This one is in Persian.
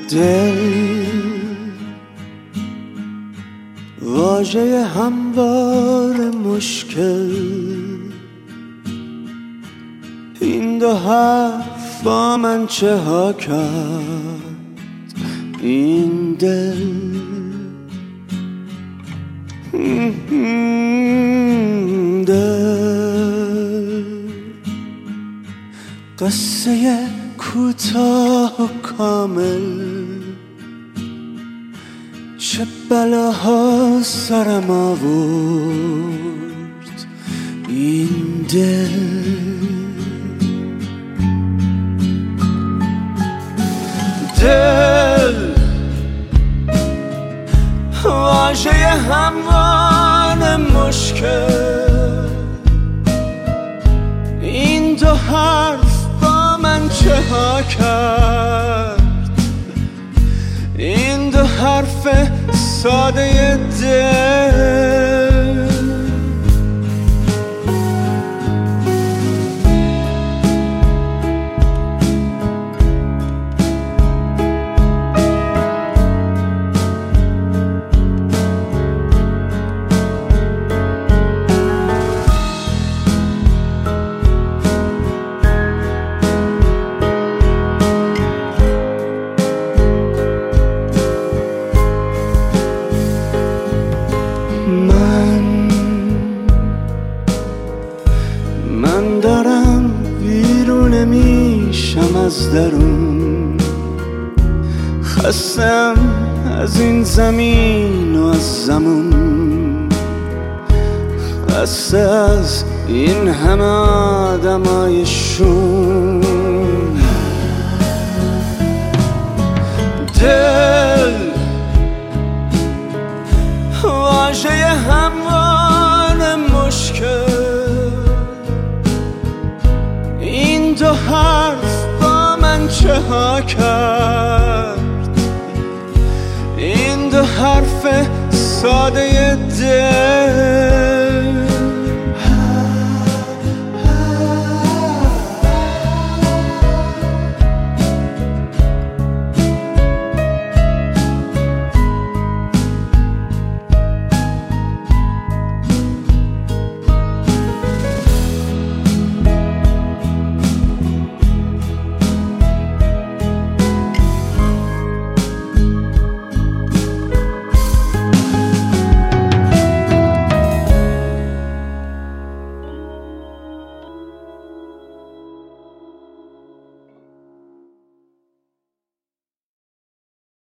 دل واژه هموار مشکل، این دو حرف با من چه ها کرد این دل. دل قصه کوتاه و کامل، چه بلاها سرم آورد این دل. دل واژه هموار مشکل، این دو حرف با من چه ها کرد این دو حرف ساده دل. من دارم بیرون میشم از درون، خستم از این زمین و از زمون، خسته از این همه آدمای شوم. دل واژه هموار مشکل، این دو حرف با من چه ها کرد این دو حرف ساده دل.